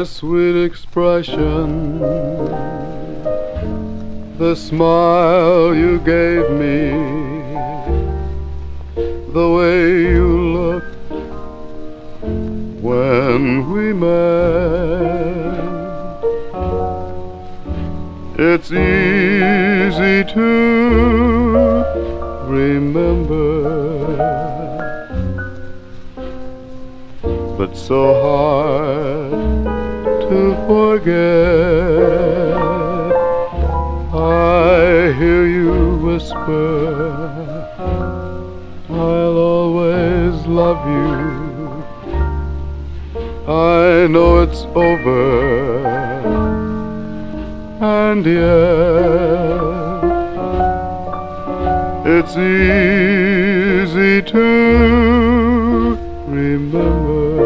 your sweet expression, the smile you gave me, the way you looked when we met. It's easy to remember, but so hard to forget. I hear you whisper, I'll always love you. I know it's over, and yet it's easy to remember,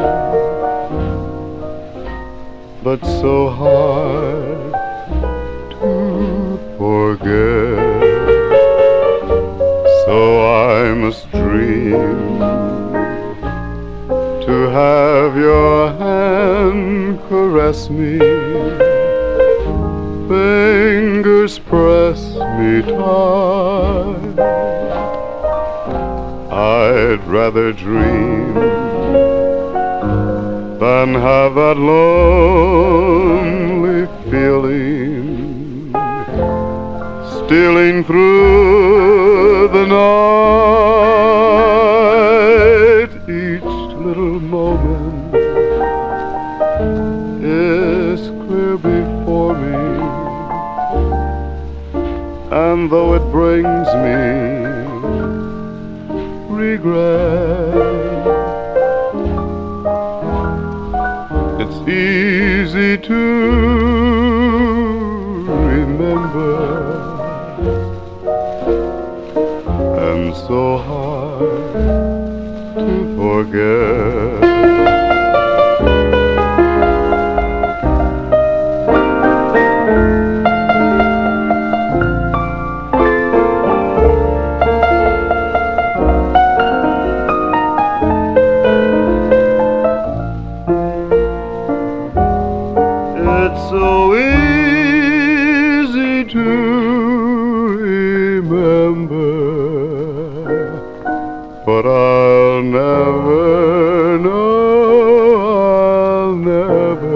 but so hard to forget. So I must dream to have your hand caress me, fingers press me tight. I'd rather dream than have that lonely feeling stealing through the night. Each little moment is clear before me, and though it brings me regret, it's easy to remember, and so hard to forget. It's so easy to remember, but I'll never know, I'll never